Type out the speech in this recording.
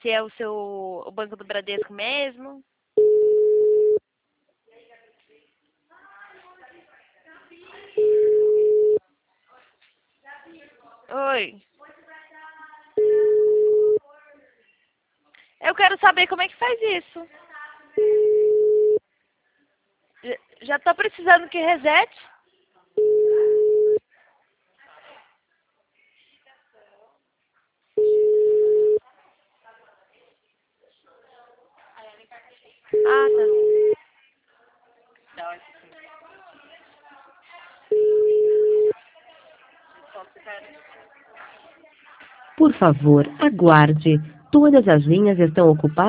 Se é o Banco do Bradesco mesmo. Oi. Eu quero saber como é que faz isso. Já tô precisando que resete. Ah, tá. Por favor, aguarde. Todas as linhas estão ocupadas.